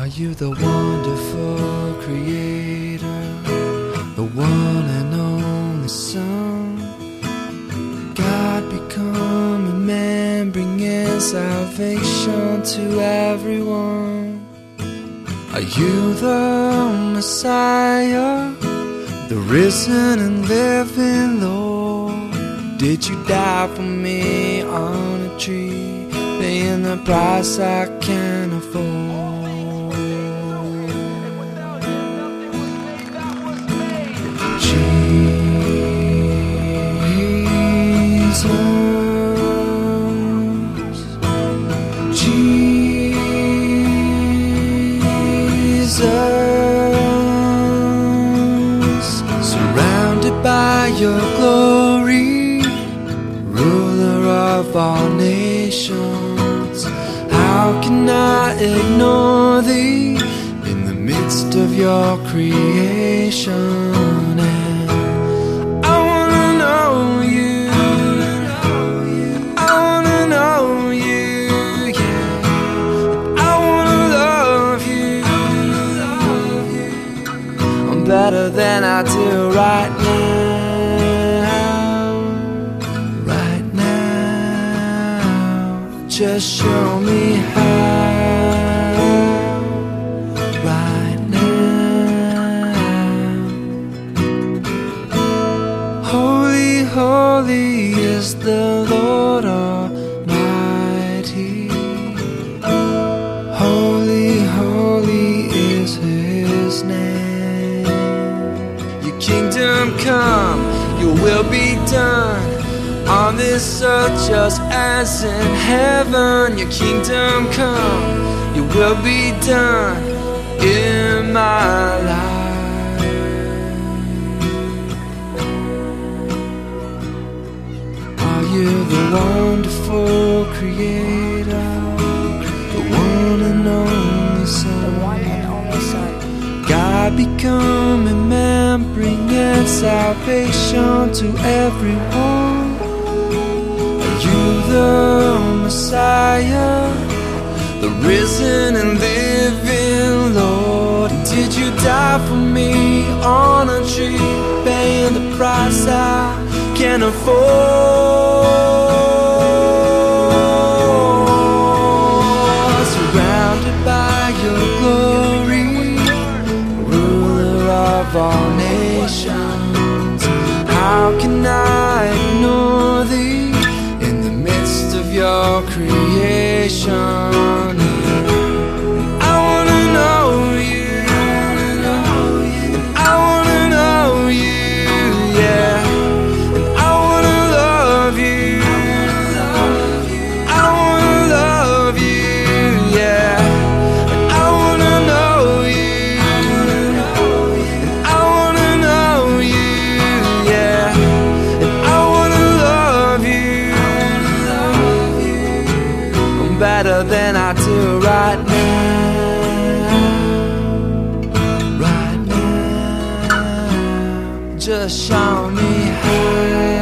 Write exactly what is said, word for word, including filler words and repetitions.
Are you the wonderful creator, the one and only Son? God become a man, bringing salvation to everyone. Are you the Messiah, the risen and living Lord? Did you die for me on a tree, paying the price I can't afford? Jesus, surrounded by your glory, ruler of all nations, how can I ignore thee in the midst of your creation? Better than I do right now, right now. Just show me how, right now. Holy, holy is the Lord Almighty. Holy, holy is His name. Kingdom come, your will be done on this earth just as in heaven. Your kingdom come, your will be done in my life. Are you the wonderful creator, the one and only Son? God become a man, bringing salvation to everyone. Are you the Messiah, the risen and living Lord? Did you die for me on a tree, paying the price I can't afford? Surrounded by your glory, of all nations, how can I ignore thee in the midst of your creation? I wanna know you, I wanna know you, yeah. And I wanna love you, I wanna love you, yeah. Better than I do right now, right now. Just show me how.